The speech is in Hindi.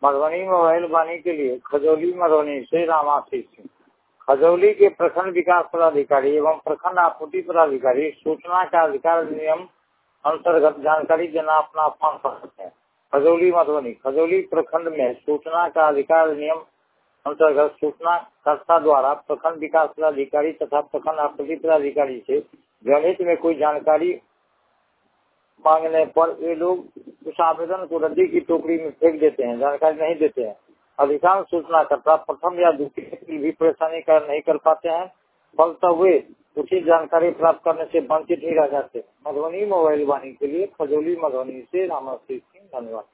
मधुबनी मोबाइल वाणी के लिए खजौली मधुबनी से रामाशीष सिंह। खजौली के प्रखंड विकास पदाधिकारी एवं प्रखंड आपूर्ति पदाधिकारी सूचना का अधिकार अधिनियम अंतर्गत जानकारी देना अपना फॉर्म भर सकते हैं। खजौली मधुबनी खजौली प्रखंड में सूचना का अधिकार अधिनियम अंतर्गत सूचनाकर्ता द्वारा प्रखंड विकास पदाधिकारी तथा प्रखंड आपूर्ति पदाधिकारी से जनहित में कोई जानकारी मांगने पर ये लोग उस आवेदन को रद्दी की टोकरी में फेंक देते हैं, जानकारी नहीं देते हैं। अधिकांश सूचनाकर्ता प्रथम या द्वितीय की भी परेशानी नहीं कर पाते हैं, फलतः वे उचित जानकारी प्राप्त करने से वंचित ही रह जाते हैं। मधुबनी मोबाइल वाणी के लिए खजौली मधुबनी से रामाशीष सिंह। धन्यवाद।